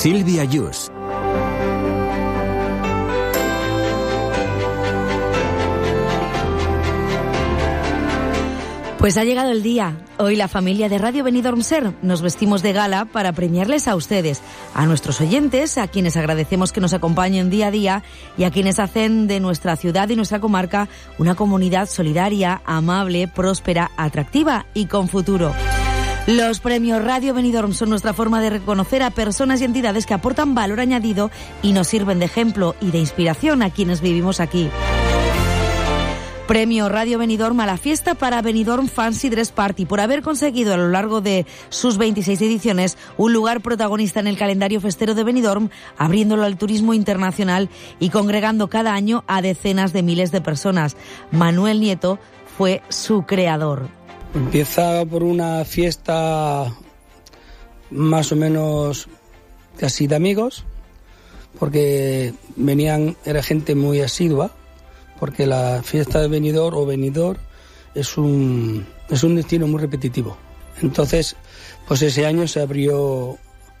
Silvia Yus. Pues ha llegado el día. Hoy la familia de Radio Benidorm Ser nos vestimos de gala para premiarles a ustedes, a nuestros oyentes, a quienes agradecemos que nos acompañen día a día y a quienes hacen de nuestra ciudad y nuestra comarca una comunidad solidaria, amable, próspera, atractiva y con futuro. Los premios Radio Benidorm son nuestra forma de reconocer a personas y entidades que aportan valor añadido y nos sirven de ejemplo y de inspiración a quienes vivimos aquí. Premio Radio Benidorm a la fiesta para Benidorm Fancy Dress Party por haber conseguido a lo largo de sus 26 ediciones un lugar protagonista en el calendario festero de Benidorm, abriéndolo al turismo internacional y congregando cada año a decenas de miles de personas. Manuel Nieto fue su creador. Empieza por una fiesta más o menos casi de amigos, porque era gente muy asidua, porque la fiesta de Benidorm o Benidorm es un destino muy repetitivo. Entonces, pues ese año se abrió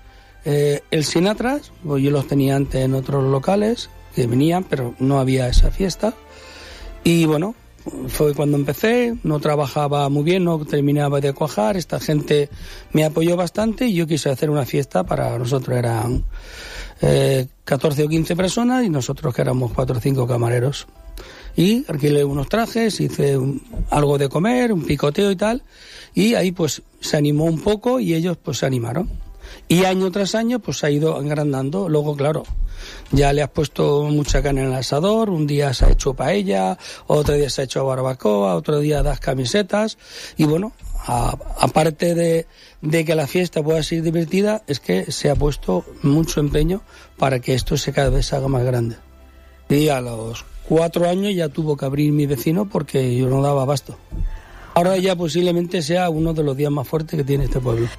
el Sinatra, pues yo los tenía antes en otros locales que venían, pero no había esa fiesta. Y bueno, fue cuando empecé, no trabajaba muy bien, no terminaba de cuajar, esta gente me apoyó bastante y yo quise hacer una fiesta para nosotros, eran 14 o 15 personas y nosotros que éramos 4 o 5 camareros. Y alquilé unos trajes, hice algo de comer, un picoteo y tal, y ahí pues se animó un poco y ellos pues se animaron. Y año tras año pues se ha ido agrandando. Luego, claro, ya le has puesto mucha carne en el asador, un día se ha hecho paella, otro día se ha hecho barbacoa, otro día das camisetas, y bueno, aparte de que la fiesta pueda ser divertida, es que se ha puesto mucho empeño para que esto cada vez se haga más grande. Y a los 4 años ya tuvo que abrir mi vecino porque yo no daba abasto. Ahora ya posiblemente sea uno de los días más fuertes que tiene este pueblo.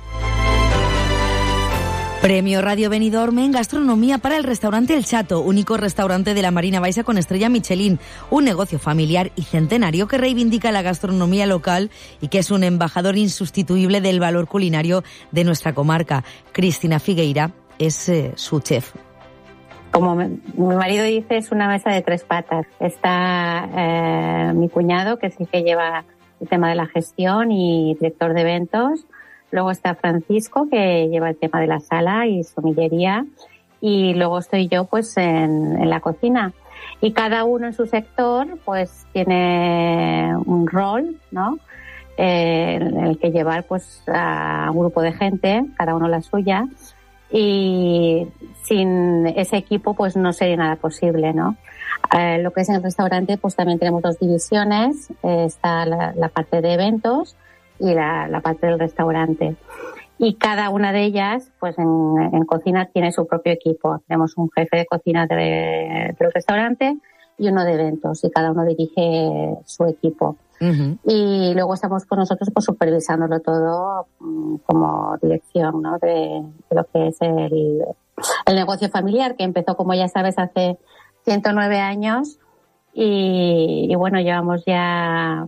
Premio Radio Benidorm en gastronomía para el restaurante El Chato, único restaurante de la Marina Baixa con estrella Michelin, un negocio familiar y centenario que reivindica la gastronomía local y que es un embajador insustituible del valor culinario de nuestra comarca. Cristina Figueira es su chef. Como mi marido dice, es una mesa de 3 patas. Está mi cuñado, que es el que lleva el tema de la gestión y director de eventos. Luego está Francisco, que lleva el tema de la sala y somillería. Y luego estoy yo, pues, en la cocina. Y cada uno en su sector, pues, tiene un rol, ¿no? En el que llevar, pues, a un grupo de gente, cada uno la suya. Y sin ese equipo pues no sería nada posible, ¿no? Lo que es en el restaurante pues también tenemos 2 divisiones, está la parte de eventos y la parte del restaurante, y cada una de ellas pues en cocina tiene su propio equipo. Tenemos un jefe de cocina del restaurante y uno de eventos, y cada uno dirige su equipo. Uh-huh. Y luego estamos con nosotros pues supervisándolo todo como dirección, ¿no? de lo que es el negocio familiar, que empezó, como ya sabes, hace 109 años y bueno, llevamos ya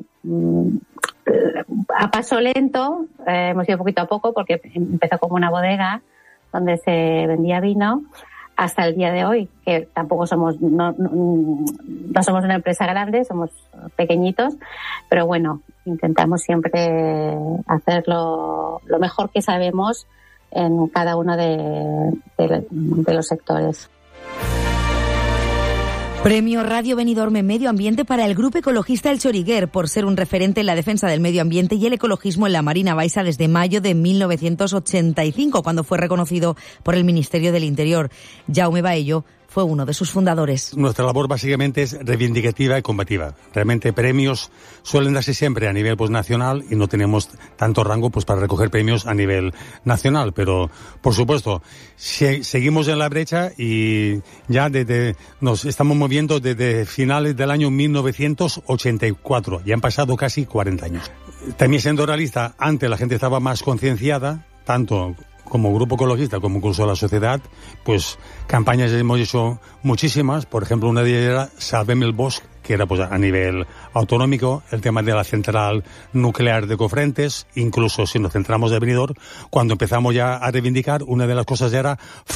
a paso lento, hemos ido poquito a poco porque empezó como una bodega donde se vendía vino, hasta el día de hoy, que tampoco somos, no somos una empresa grande, somos pequeñitos, pero bueno, intentamos siempre hacerlo lo mejor que sabemos en cada uno de los sectores. Premio Radio Benidorm en Medio Ambiente para el Grupo Ecologista El Choriguer, por ser un referente en la defensa del medio ambiente y el ecologismo en la Marina Baixa desde mayo de 1985, cuando fue reconocido por el Ministerio del Interior. Jaume Baello fue uno de sus fundadores. Nuestra labor básicamente es reivindicativa y combativa. Realmente premios suelen darse siempre a nivel nacional y no tenemos tanto rango para recoger premios a nivel nacional, pero por supuesto seguimos en la brecha y ya nos estamos moviendo desde finales del año 1984. Ya han pasado casi 40 años. También, siendo realista, antes la gente estaba más concienciada, tanto como grupo ecologista, como incluso la sociedad, pues campañas hemos hecho muchísimas. Por ejemplo, una de ellas era Salvem el Bosque, que era a nivel autonómico, el tema de la central nuclear de Cofrentes. Incluso si nos centramos de Benidorm, cuando empezamos ya a reivindicar, una de las cosas era